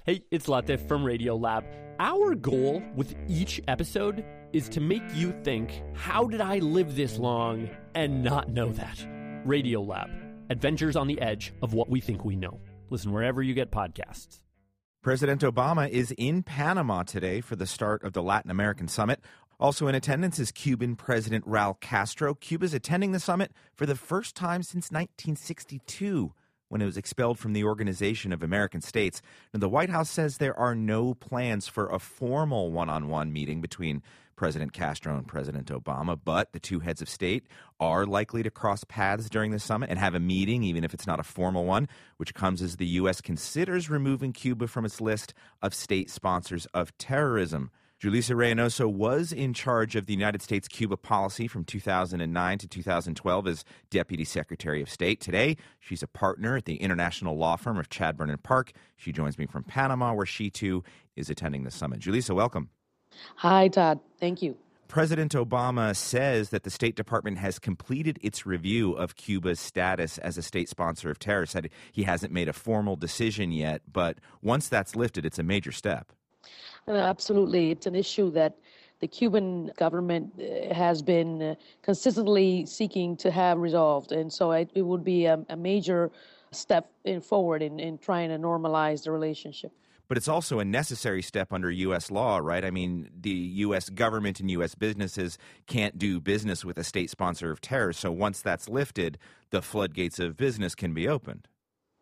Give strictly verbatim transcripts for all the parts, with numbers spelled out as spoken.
Hey, it's Latif from Radiolab. Our goal with each episode is to make you think, how did I live this long and not know that? Radiolab, adventures on the edge of what we think we know. Listen wherever you get podcasts. President Obama is in Panama today for the start of the Latin American Summit. Also in attendance is Cuban President Raul Castro. Cuba's attending the summit for the first time since nineteen sixty-two, when it was expelled from the Organization of American States. Now, the White House says there are no plans for a formal one-on-one meeting between President Castro and President Obama, but the two heads of state are likely to cross paths during the summit and have a meeting, even if it's not a formal one, which comes as the U S considers removing Cuba from its list of state sponsors of terrorism. Julissa Reynoso was in charge of the United States-Cuba policy from two thousand nine to two thousand twelve as Deputy Secretary of State. Today, she's a partner at the international law firm of Chadbourne and Park. She joins me from Panama, where she, too, is attending the summit. Julissa, welcome. Hi, Todd. Thank you. President Obama says that the State Department has completed its review of Cuba's status as a state sponsor of terror. Said he hasn't made a formal decision yet, but once that's lifted, it's a major step. Uh, absolutely. It's an issue that the Cuban government uh, has been uh, consistently seeking to have resolved. And so it, it would be a, a major step in forward in, in trying to normalize the relationship. But it's also a necessary step under U S law, right? I mean, the U S government and U S businesses can't do business with a state sponsor of terror. So once that's lifted, the floodgates of business can be opened.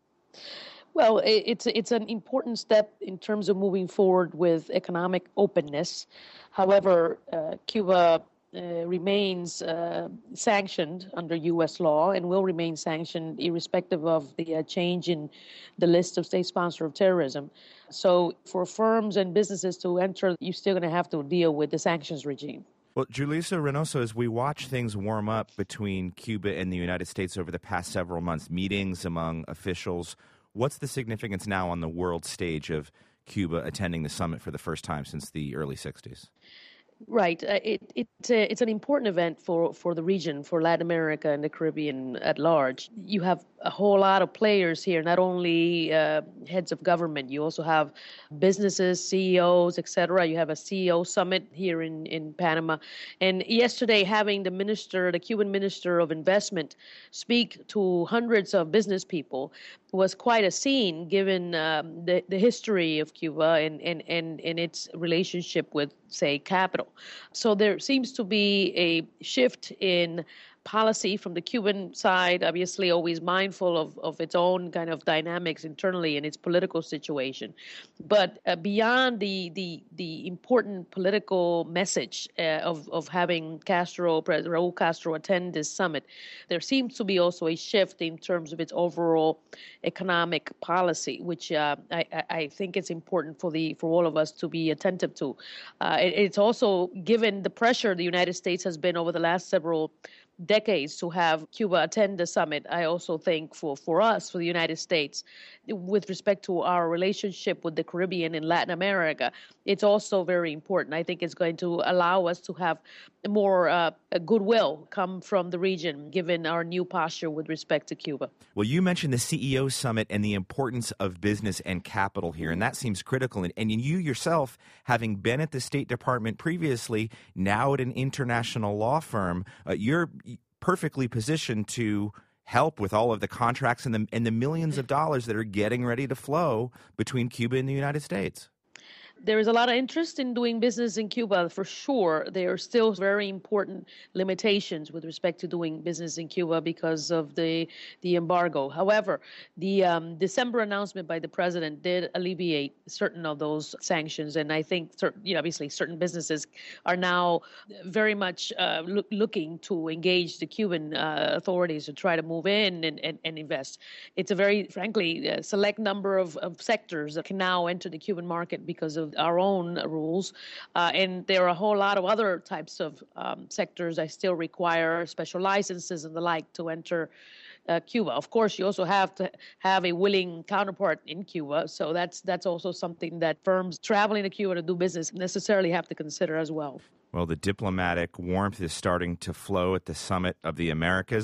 Well, it's it's an important step in terms of moving forward with economic openness. However, uh, Cuba uh, remains uh, sanctioned under U S law and will remain sanctioned irrespective of the uh, change in the list of state sponsor of terrorism. So for firms and businesses to enter, you're still going to have to deal with the sanctions regime. Well, Julissa Reynoso, as we watch things warm up between Cuba and the United States over the past several months, meetings among officials, what's the significance now on the world stage of Cuba attending the summit for the first time since the early sixties? Right. Uh, it, it, uh, it's an important event for, for the region, for Latin America and the Caribbean at large. You have a whole lot of players here, not only uh, heads of government. You also have businesses, C E Os, et cetera. You have a C E O summit here in, in Panama. And yesterday, having the minister, the Cuban minister of investment, speak to hundreds of business people was quite a scene, given um, the, the history of Cuba and, and, and, and its relationship with, say, capital. So there seems to be a shift in policy from the Cuban side, obviously always mindful of, of its own kind of dynamics internally in its political situation. But uh, beyond the, the the important political message uh, of, of having Castro, President Raul Castro attend this summit, there seems to be also a shift in terms of its overall economic policy, which uh, I, I think it's important for the for all of us to be attentive to. Uh, it, it's also given the pressure the United States has been over the last several decades to have Cuba attend the summit. I also think for, for us, for the United States, with respect to our relationship with the Caribbean and Latin America, it's also very important. I think it's going to allow us to have more uh, goodwill come from the region, given our new posture with respect to Cuba. Well, you mentioned the C E O summit and the importance of business and capital here, and that seems critical. And, and you yourself, having been at the State Department previously, now at an international law firm, uh, you're perfectly positioned to help with all of the contracts and the, and the millions of dollars that are getting ready to flow between Cuba and the United States. There is a lot of interest in doing business in Cuba, for sure. There are still very important limitations with respect to doing business in Cuba because of the the embargo. However, the um, December announcement by the president did alleviate certain of those sanctions, and I think, certain, you know, obviously, certain businesses are now very much uh, look, looking to engage the Cuban uh, authorities to try to move in and, and, and invest. It's a very, frankly, uh, select number of, of sectors that can now enter the Cuban market because of our own rules. Uh, and there are a whole lot of other types of um, sectors that still require special licenses and the like to enter uh, Cuba. Of course, you also have to have a willing counterpart in Cuba. So that's that's also something that firms traveling to Cuba to do business necessarily have to consider as well. Well, the diplomatic warmth is starting to flow at the Summit of the Americas.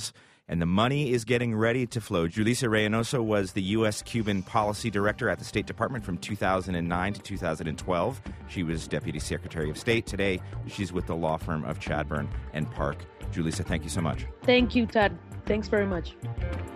and the money is getting ready to flow. Julissa Reynoso was the U S Cuban Policy Director at the State Department from two thousand nine to two thousand twelve. She was Deputy Secretary of State. Today, she's with the law firm of Chadbourne and Park. Julissa, thank you so much. Thank you, Todd. Thanks very much.